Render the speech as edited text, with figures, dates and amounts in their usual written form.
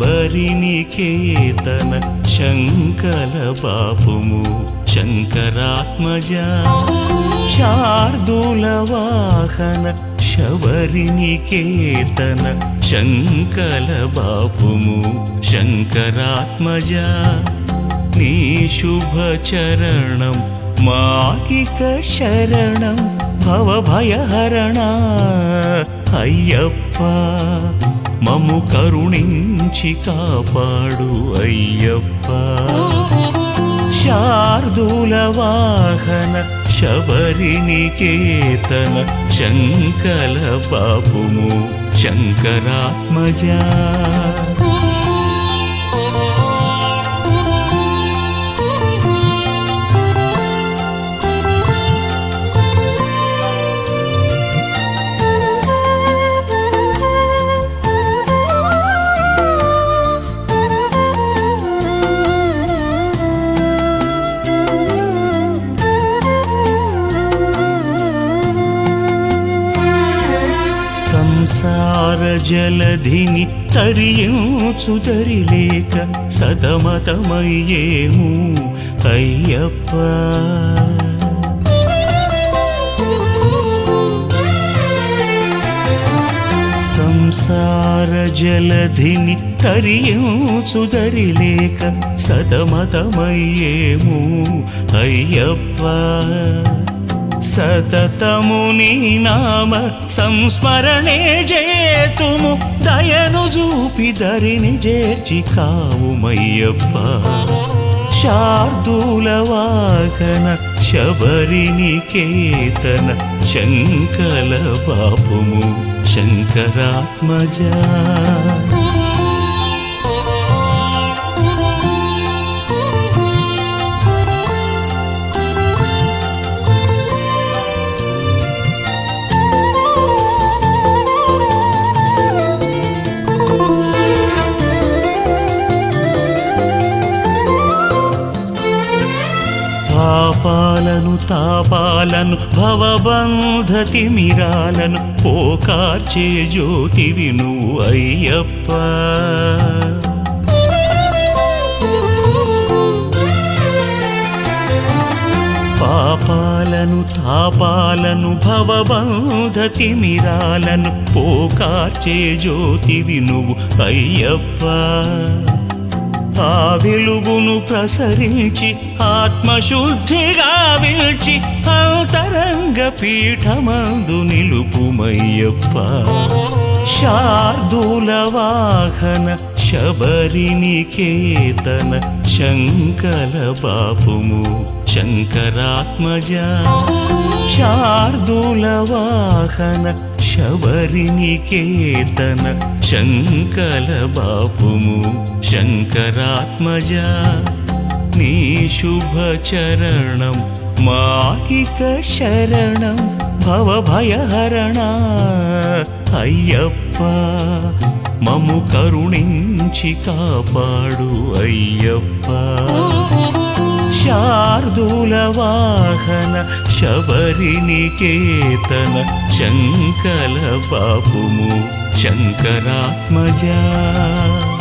శబరినికేతన శంకల బాపుము శంకరాత్మజా శార్దూల వాహన శబరినికేతన శంకల బాపుము శంకరాత్మజా నీ శుభ చరణం మాకిక శరణం భవభయహరణ అయ్యప్ప మము కరుణించి కాపాడు అయ్యప్ప శార్దూల వాహన శబరినికేతన శంకల బాపుము శంకరాత్మజా సంసార జలధిని తరియించుదరిలేక సతమతమయ్యేము అయ్యప్ప సంసార జలధిని తరియించుదరిలేక సతమతమయ్యేము అయ్యప్ప సతతము నీ నామ సంస్మరణే జేతుము దయను చూపి దరిని చేర్చి కావుమయ్యప్ప శార్దూల వాహన శబరినికేతన శంకల బాపుము శంకరాత్మజా పాపాలను తాపాలను భవబంధ తిమిరాలను పోకార్చే జ్యోతివి నువ్వు అయ్యప్ప పాపాలను తాపాలను భవబంధ తిమిరాలను పోకార్చే జ్యోతివి నువ్వు అయ్యప్ప ఆ వెలుగును ప్రసరించి ఆత్మశుద్ధిగా విల్చి అంతరంగ పీఠమందు నిలుపుమయ్యప్ప శార్దూల వాహన శబరినికేతన శంకల బాపుము శంకరాత్మజా శార్దూల వాహన శబరినికేతన శంకల బాపుము శంకరాత్మజా నీ శుభ చరణం మాకిక శరణం భవభయహరణ అయ్యప్ప మము కరుణించి కాపాడు అయ్యప్ప శార్దూల వాహన శబరినికేతన శంకల బాపుము శంకరాత్మజా